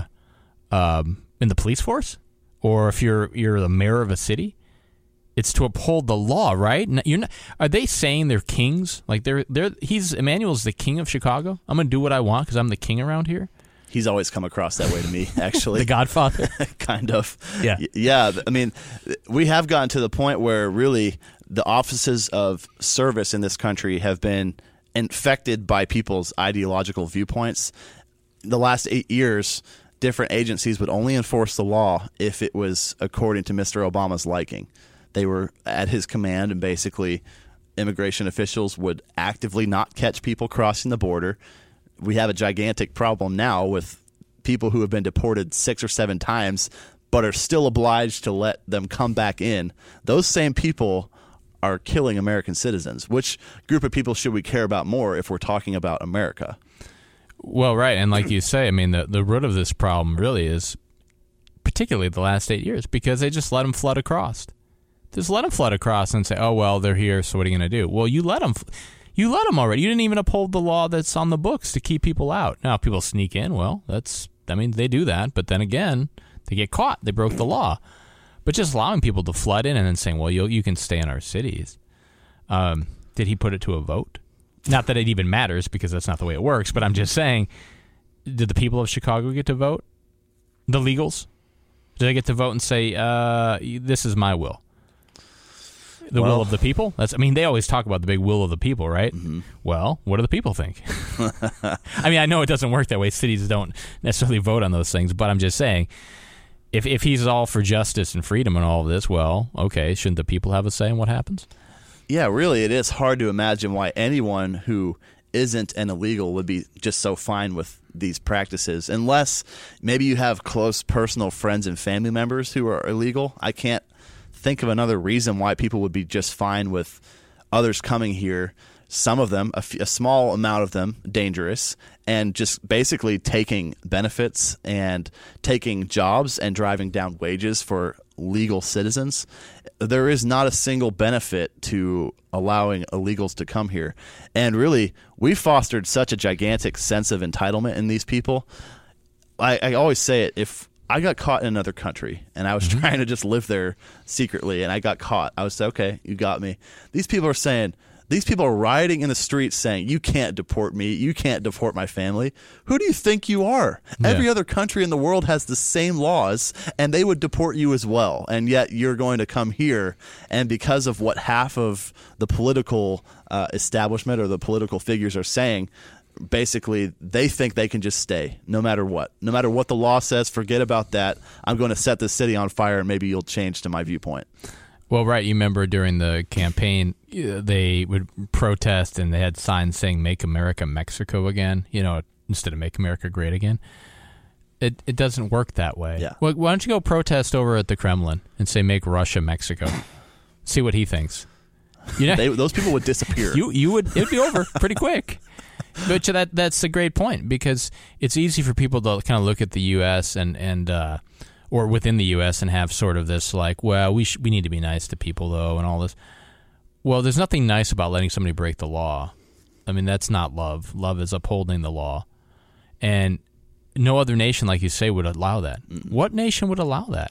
um, in the police force, or if you're you're the mayor of a city? It's to uphold the law, right? You're not, are they saying they're kings? Like they're they're he's Emmanuel's the king of Chicago. I'm gonna do what I want because I'm the king around here. He's always come across that way to me, actually. The Godfather? Kind of. Yeah. Yeah. I mean, we have gotten to the point where really the offices of service in this country have been infected by people's ideological viewpoints. The last eight years, different agencies would only enforce the law if it was according to Mister Obama's liking. They were at his command, and basically immigration officials would actively not catch people crossing the border. We have a gigantic problem now with people who have been deported six or seven times but are still obliged to let them come back in. Those same people are killing American citizens. Which group of people should we care about more if we're talking about America? Well, right. And like you say, I mean, the, the root of this problem really is particularly the last eight years because they just let them flood across. Just let them flood across and say, oh, well, they're here, so what are you going to do? Well, you let them. You let them already. You didn't even uphold the law that's on the books to keep people out. Now, if people sneak in, well, that's, I mean, they do that. But then again, they get caught. They broke the law. But just allowing people to flood in and then saying, well, you you can stay in our cities. Um, did he put it to a vote? Not that it even matters because that's not the way it works. But I'm just saying, did the people of Chicago get to vote? The legals? Did they get to vote and say, uh, this is my will? The well, will of the people? That's. I mean, they always talk about the big will of the people, right? Mm-hmm. Well, what do the people think? I mean, I know it doesn't work that way. Cities don't necessarily vote on those things, but I'm just saying, if if he's all for justice and freedom and all of this, well, okay, shouldn't the people have a say in what happens? Yeah, really, it is hard to imagine why anyone who isn't an illegal would be just so fine with these practices, unless maybe you have close personal friends and family members who are illegal. I can't think of another reason why people would be just fine with others coming here, some of them, a, f- a small amount of them, dangerous, and just basically taking benefits and taking jobs and driving down wages for legal citizens. There is not a single benefit to allowing illegals to come here. And really, we fostered such a gigantic sense of entitlement in these people. I, I always say it, if I got caught in another country and I was mm-hmm. trying to just live there secretly and I got caught, I would say, okay, you got me. These people are saying, these people are rioting in the streets saying, you can't deport me, you can't deport my family. Who do you think you are? Yeah. Every other country in the world has the same laws and they would deport you as well. And yet you're going to come here, and because of what half of the political uh, establishment or the political figures are saying, basically, they think they can just stay no matter what. No matter what the law says, forget about that. I'm going to set this city on fire, and maybe you'll change to my viewpoint. Well, right. You remember during the campaign, they would protest, and they had signs saying, Make America Mexico again, you know, instead of Make America Great Again. It it doesn't work that way. Yeah. Well, why don't you go protest over at the Kremlin and say, Make Russia Mexico? See what he thinks. You know, they, those people would disappear. You you would it'd be over pretty quick. but that that's a great point, because it's easy for people to kind of look at the U S and and uh, or within the U S and have sort of this like, well, we sh- we need to be nice to people though, and all this. Well, there's nothing nice about letting somebody break the law. I mean, that's not love. Love is upholding the law, and no other nation, like you say, would allow that. Mm-mm. What nation would allow that?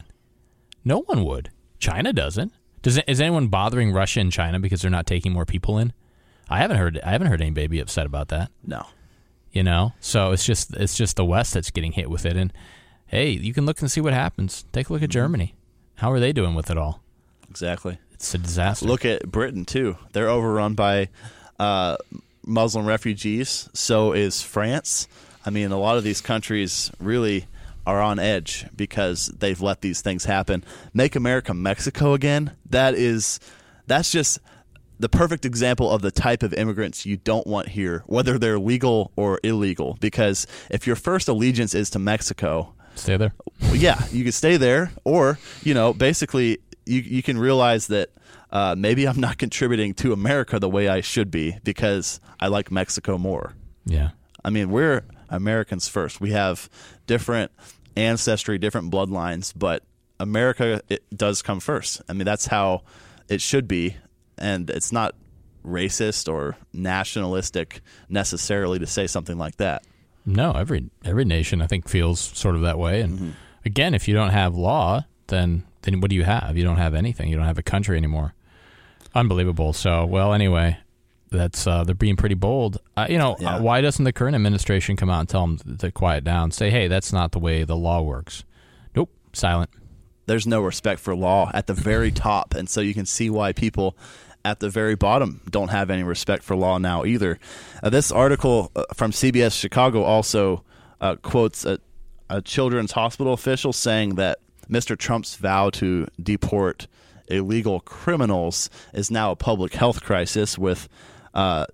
No one would. China doesn't. Does is anyone bothering Russia and China because they're not taking more people in? I haven't heard. I haven't heard anybody be upset about that. No. You know, so it's just it's just the West that's getting hit with it. And hey, you can look and see what happens. Take a look at Germany. How are they doing with it all? Exactly. It's a disaster. Look at Britain too. They're overrun by uh, Muslim refugees. So is France. I mean, a lot of these countries really are on edge because they've let these things happen. Make America Mexico again. That is, that's just the perfect example of the type of immigrants you don't want here, whether they're legal or illegal. Because if your first allegiance is to Mexico, stay there. Well, yeah, you can stay there, or you know, basically, you you can realize that uh, maybe I'm not contributing to America the way I should be because I like Mexico more. Yeah, I mean, we're Americans first. We have different ancestry, different bloodlines, but America, it does come first. I mean, that's how it should be, and it's not racist or nationalistic necessarily to say something like that. No, every every nation, I think, feels sort of that way. And mm-hmm. again, if you don't have law, then then what do you have? You don't have anything. You don't have a country anymore. Unbelievable. So, well, anyway, that's uh, they're being pretty bold. Uh, you know, yeah. uh, why doesn't the current administration come out and tell them to quiet down? Say, hey, that's not the way the law works. Nope, silent. There's no respect for law at the very top, and so you can see why people at the very bottom don't have any respect for law now either. Uh, this article uh, from C B S Chicago also uh, quotes a, a children's hospital official saying that Mister Trump's vow to deport illegal criminals is now a public health crisis, with uh,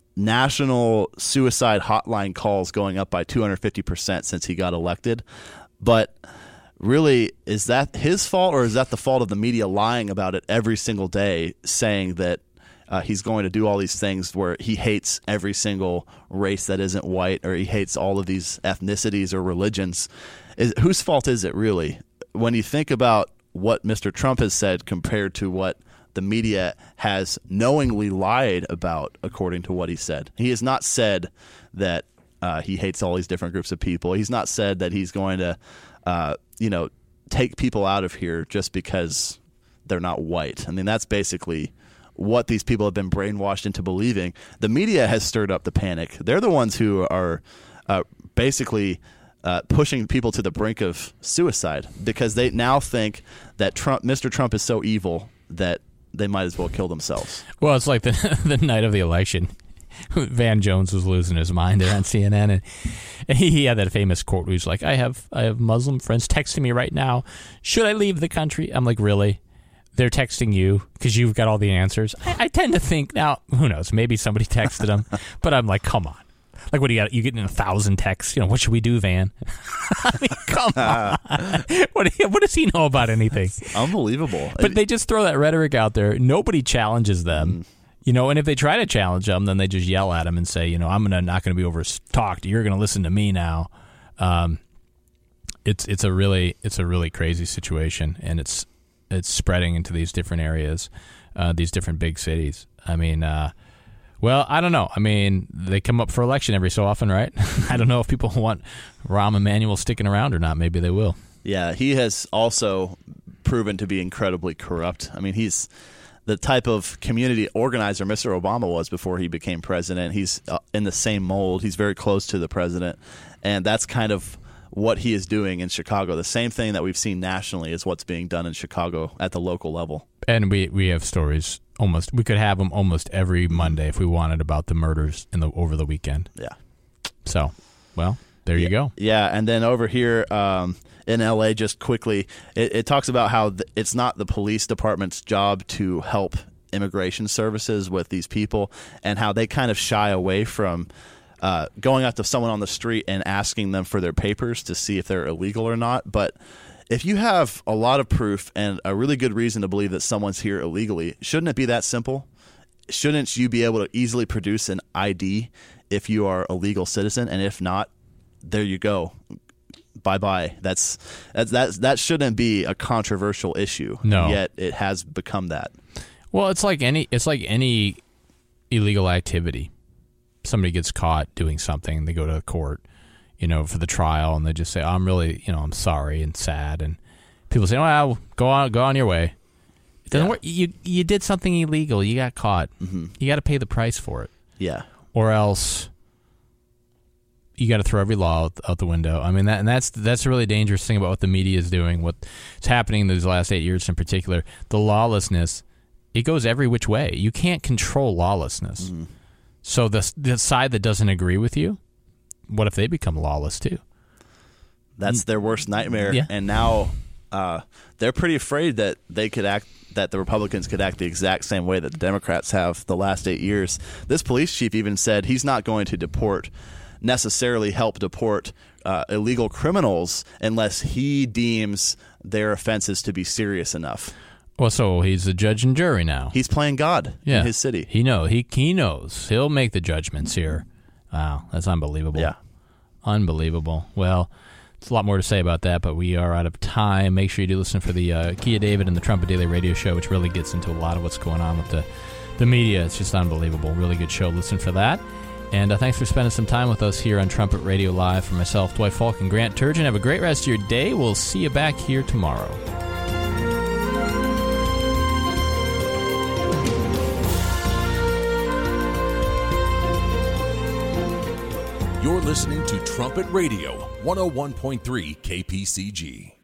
national suicide hotline calls going up by two hundred fifty percent since he got elected. But really, is that his fault, or is that the fault of the media lying about it every single day, saying that uh, he's going to do all these things where he hates every single race that isn't white, or he hates all of these ethnicities or religions? Is, whose fault is it really? When you think about what Mister Trump has said compared to what the media has knowingly lied about, according to what he said. He has not said that uh, he hates all these different groups of people. He's not said that he's going to Uh, you know, take people out of here just because they're not white. I mean, that's basically what these people have been brainwashed into believing. The media has stirred up the panic. They're the ones who are uh, basically uh, pushing people to the brink of suicide because they now think that Trump, Mister Trump is so evil that they might as well kill themselves. Well, it's like the the night of the election. Van Jones was losing his mind there on C N N, and, and he, he had that famous quote where he's like, I have I have Muslim friends texting me right now, should I leave the country? I'm like, really? They're texting you because you've got all the answers? I, I tend to think, now, who knows, maybe somebody texted him, but I'm like, come on. Like, what do you got? You getting a thousand texts? You know, what should we do, Van? I mean, come on. What, do you, what does he know about anything? It's unbelievable. But they just throw that rhetoric out there. Nobody challenges them. Mm. You know, and if they try to challenge them, then they just yell at him and say, you know, I'm gonna not going to be over talked. You're going to listen to me now. Um, it's it's a really it's a really crazy situation, and it's it's spreading into these different areas, uh, these different big cities. I mean, uh, well, I don't know. I mean, they come up for election every so often, right? I don't know if people want Rahm Emanuel sticking around or not. Maybe they will. Yeah, he has also proven to be incredibly corrupt. I mean, he's the type of community organizer Mister Obama was before he became president. He's uh, in the same mold. He's very close to the president. And that's kind of what he is doing in Chicago. The same thing that we've seen nationally is what's being done in Chicago at the local level. And we, we have stories almost, we could have them almost every Monday if we wanted about the murders in the over the weekend. Yeah. So, well, there yeah, you go. Yeah, and then over here um, in L A, just quickly, it, it talks about how th- it's not the police department's job to help immigration services with these people, and how they kind of shy away from uh, going up to someone on the street and asking them for their papers to see if they're illegal or not. But if you have a lot of proof and a really good reason to believe that someone's here illegally, shouldn't it be that simple? Shouldn't you be able to easily produce an I D if you are a legal citizen, and if not, there you go. Bye bye. That's that's that that shouldn't be a controversial issue. No. Yet it has become that. Well, it's like any it's like any illegal activity. Somebody gets caught doing something, they go to court, you know, for the trial, and they just say, oh, "I'm really, you know, I'm sorry and sad," and people say, "Oh, well, go on, go on your way." It doesn't Yeah. work. You you did something illegal. You got caught. Mm-hmm. You got to pay the price for it, Yeah. or else you got to throw every law out, out the window. I mean, that and that's that's a really dangerous thing about what the media is doing. What's happening in these last eight years in particular, the lawlessness, it goes every which way. You can't control lawlessness. Mm-hmm. So the the side that doesn't agree with you, what if they become lawless too? That's their worst nightmare. Yeah. And now uh, they're pretty afraid that they could act, that the Republicans could act the exact same way that the Democrats have the last eight years. This police chief even said he's not going to deport, necessarily help deport uh, illegal criminals unless he deems their offenses to be serious enough. Well, so he's a judge and jury now. He's playing God yeah. in his city. He know he he knows. He'll make the judgments here. Wow, that's unbelievable. Yeah. Unbelievable. Well, there's a lot more to say about that, but we are out of time. Make sure you do listen for the uh, Kia David and the Trumpet Daily Radio Show, which really gets into a lot of what's going on with the, the media. It's just unbelievable. Really good show. Listen for that. And uh, thanks for spending some time with us here on Trumpet Radio Live. For myself, Dwight Falk, and Grant Turgeon, have a great rest of your day. We'll see you back here tomorrow. You're listening to Trumpet Radio, one oh one point three K P C G.